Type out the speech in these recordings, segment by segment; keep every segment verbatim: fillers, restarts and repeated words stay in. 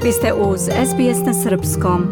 Vi ste uz S B S na srpskom.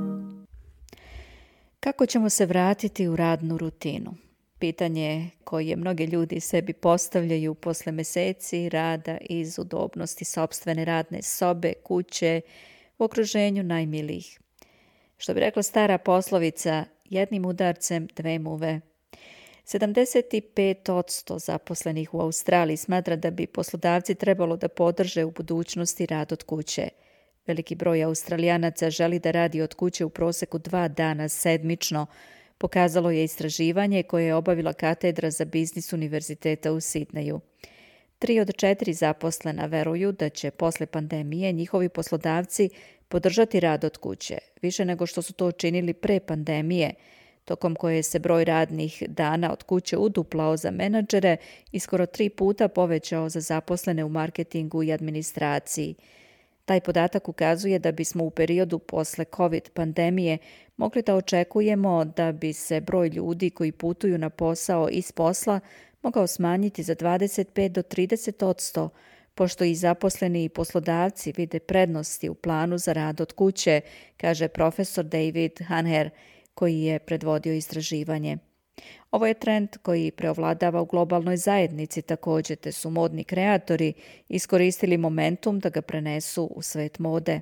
Kako ćemo se vratiti u radnu rutinu? Pitanje koje mnogi ljudi sebi postavljaju posle meseci rada iz udobnosti sopstvene radne sobe, kuće, u okruženju najmilijih. Što bi rekla stara poslovica, jednim udarcem dve muve. sedamdeset pet posto zaposlenih u Australiji smatra da bi poslodavci trebalo da podrže u budućnosti rad od kuće. Veliki broj Australijanaca želi da radi od kuće u proseku dva dana sedmično, pokazalo je istraživanje koje je obavila katedra za biznis Univerziteta u Sidneju. Tri od četiri zaposlena veruju da će posle pandemije njihovi poslodavci podržati rad od kuće, više nego što su to učinili pre pandemije, tokom koje se broj radnih dana od kuće uduplao za menadžere i skoro tri puta povećao za zaposlene u marketingu i administraciji. Taj podatak ukazuje da bismo u periodu posle COVID pandemije mogli da očekujemo da bi se broj ljudi koji putuju na posao iz posla mogao smanjiti za dvadeset pet do trideset posto, pošto i zaposleni i poslodavci vide prednosti u planu za rad od kuće, kaže profesor David Hanher, koji je predvodio istraživanje. Ovo je trend koji preovladava u globalnoj zajednici također, te su modni kreatori iskoristili momentum da ga prenesu u svet mode.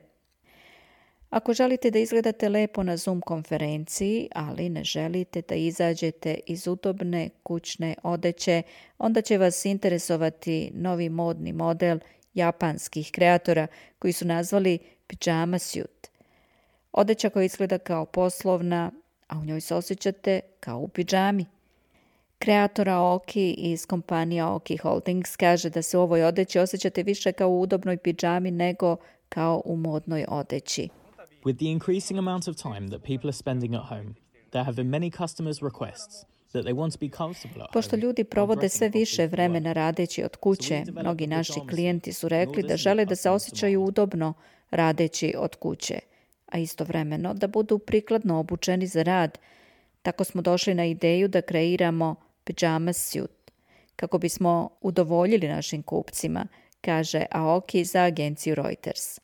Ako želite da izgledate lepo na Zoom konferenciji, ali ne želite da izađete iz udobne kućne odeće, onda će vas interesovati novi modni model japanskih kreatora koji su nazvali pijama suit. Odeća koja izgleda kao poslovna, a u njoj se osjećate kao u pidžami. Kreator Aoki iz kompanije Aoki Holdings kaže da se u ovoj odeći osjećate više kao u udobnoj pidžami nego kao u modnoj odeći. With the increasing amount of time that people are spending at home, there have been many customers' requests that they want to be comfortable at home. Pošto ljudi provode sve više vremena radeći od kuće, mnogi naši klijenti su rekli da žele da se osjećaju udobno radeći od kuće, a istovremeno da budu prikladno obučeni za rad. Tako smo došli na ideju da kreiramo pijama suit, kako bismo udovoljili našim kupcima, kaže Aoki za agenciju Reuters.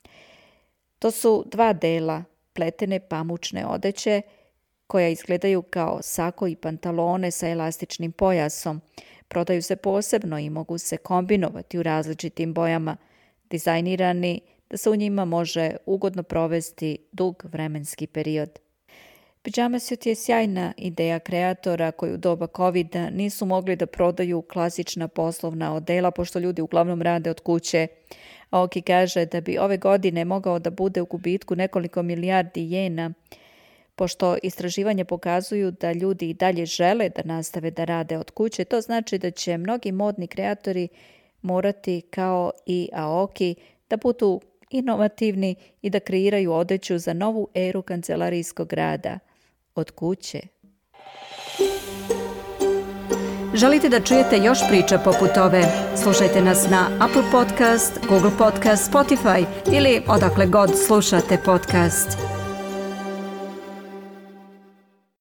To su dva dela pletene pamučne odeće koja izgledaju kao sako i pantalone sa elastičnim pojasom. Prodaju se posebno i mogu se kombinovati u različitim bojama, dizajnirani da se u njima može ugodno provesti dug vremenski period. Pijama suit je sjajna ideja kreatora koji u doba covida nisu mogli da prodaju klasična poslovna odela pošto ljudi uglavnom rade od kuće. Aoki kaže da bi ove godine mogao da bude u gubitku nekoliko milijardi jena, pošto istraživanja pokazuju da ljudi i dalje žele da nastave da rade od kuće. To znači da će mnogi modni kreatori morati kao i Aoki da budu inovativni i da kreiraju odeću za novu eru kancelarijskog rada od kuće. Želite da čujete još priča poput ove? Slušajte nas na Apple Podcast, Google Podcast, Spotify ili odakle god slušate podcast.